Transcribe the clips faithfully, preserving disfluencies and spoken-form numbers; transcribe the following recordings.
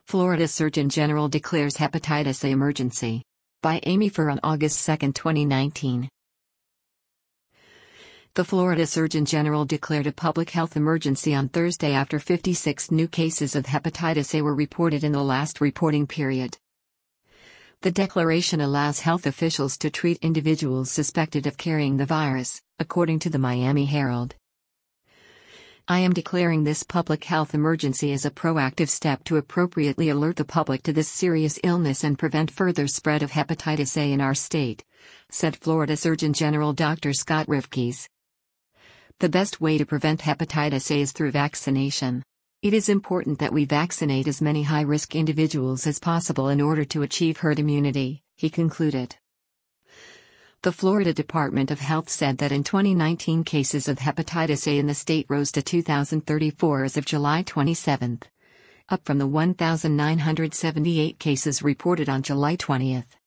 Florida Surgeon General declares hepatitis A emergency. By Amy Furr on August second, twenty nineteen. The Florida Surgeon General declared a public health emergency on Thursday after fifty-six new cases of hepatitis A were reported in the last reporting period. The declaration allows health officials to treat individuals suspected of carrying the virus, according to the Miami Herald. I am declaring this public health emergency as a proactive step to appropriately alert the public to this serious illness and prevent further spread of hepatitis A in our state, said Florida Surgeon General Doctor Scott Rivkees. The best way to prevent hepatitis A is through vaccination. It is important that we vaccinate as many high-risk individuals as possible in order to achieve herd immunity, he concluded. The Florida Department of Health said that in twenty nineteen cases of hepatitis A in the state rose to two thousand thirty-four as of July twenty-seventh, up from the one thousand nine hundred seventy-eight cases reported on July twentieth.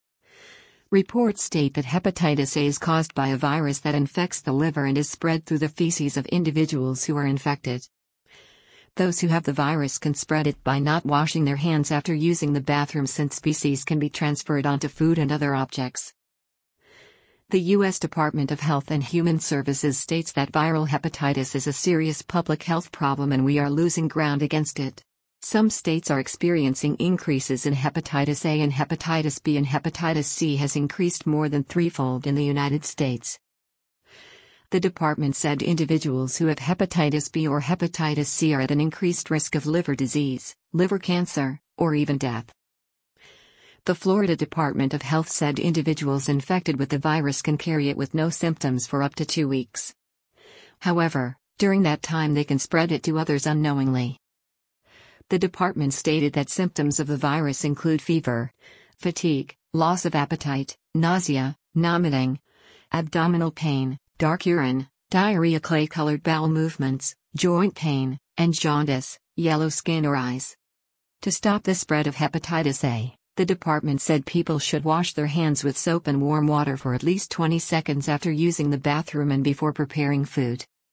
Reports state that hepatitis A is caused by a virus that infects the liver and is spread through the feces of individuals who are infected. Those who have the virus can spread it by not washing their hands after using the bathroom, since feces can be transferred onto food and other objects. The U S Department of Health and Human Services states that viral hepatitis is a serious public health problem and we are losing ground against it. Some states are experiencing increases in hepatitis A and hepatitis B, and hepatitis C has increased more than threefold in the United States. The department said individuals who have hepatitis B or hepatitis C are at an increased risk of liver disease, liver cancer, or even death. The Florida Department of Health said individuals infected with the virus can carry it with no symptoms for up to two weeks. However, during that time they can spread it to others unknowingly. The department stated that symptoms of the virus include fever, fatigue, loss of appetite, nausea, vomiting, abdominal pain, dark urine, diarrhea, clay-colored bowel movements, joint pain, and jaundice, yellow skin or eyes. To stop the spread of hepatitis A, the department said people should wash their hands with soap and warm water for at least twenty seconds after using the bathroom and before preparing food.